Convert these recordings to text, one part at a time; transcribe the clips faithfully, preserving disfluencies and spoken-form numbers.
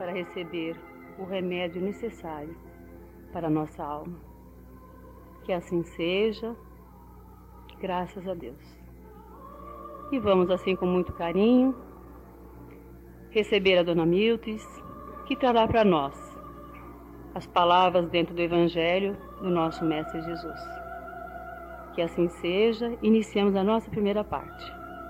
para receber o remédio necessário para a nossa alma. Que assim seja, graças a Deus. E vamos assim com muito carinho receber a Dona Miltz, que trará para nós as palavras dentro do Evangelho do nosso Mestre Jesus. Que assim seja, iniciamos a nossa primeira parte.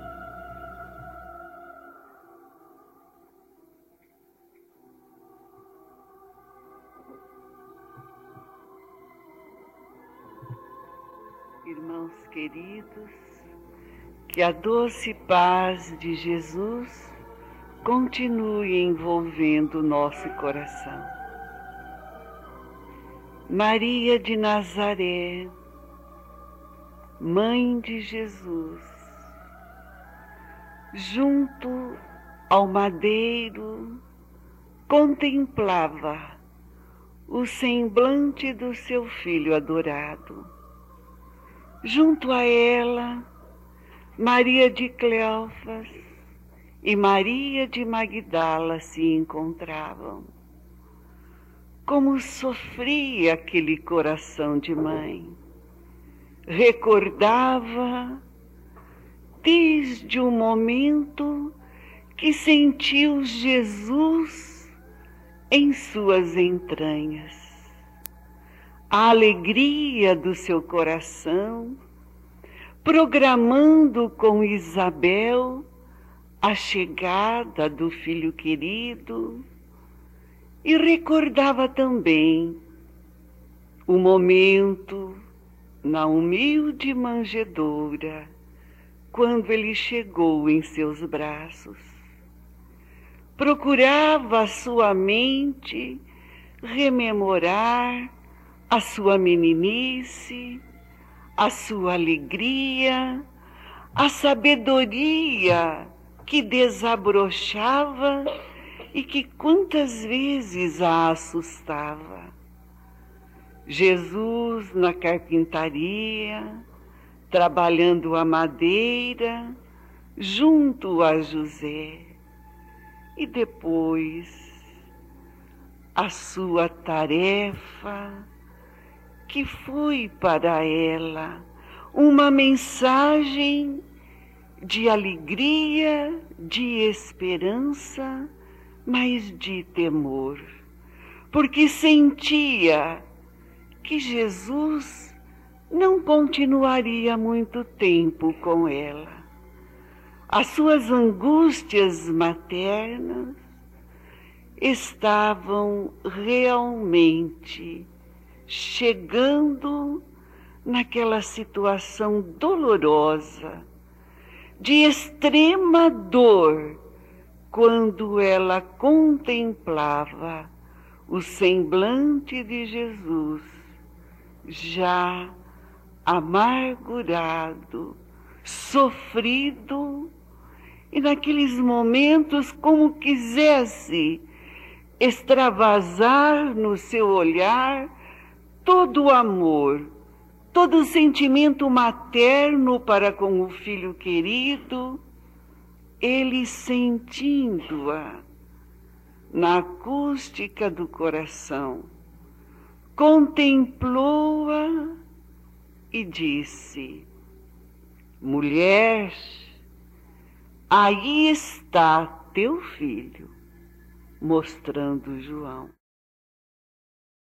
Irmãos queridos, que a doce paz de Jesus continue envolvendo o nosso coração. Maria de Nazaré, Mãe de Jesus, junto ao madeiro, contemplava o semblante do seu filho adorado. Junto a ela, Maria de Cleófas e Maria de Magdala se encontravam. Como sofria aquele coração de mãe! Recordava desde o momento que sentiu Jesus em suas entranhas. A alegria do seu coração, programando com Isabel a chegada do filho querido, e recordava também o momento na humilde manjedoura, quando ele chegou em seus braços. Procurava a sua mente rememorar a sua meninice, a sua alegria, a sabedoria que desabrochava e que quantas vezes a assustava. Jesus na carpintaria, trabalhando a madeira, junto a José. E depois a sua tarefa, que foi para ela uma mensagem de alegria, de esperança, mas de temor, porque sentia que Jesus não continuaria muito tempo com ela. As suas angústias maternas estavam realmente chegando naquela situação dolorosa, de extrema dor, quando ela contemplava o semblante de Jesus, já amargurado, sofrido, e naqueles momentos como quisesse extravasar no seu olhar todo o amor, todo o sentimento materno para com o filho querido, ele sentindo-a na acústica do coração, contemplou-a e disse: mulher, aí está teu filho, mostrando João.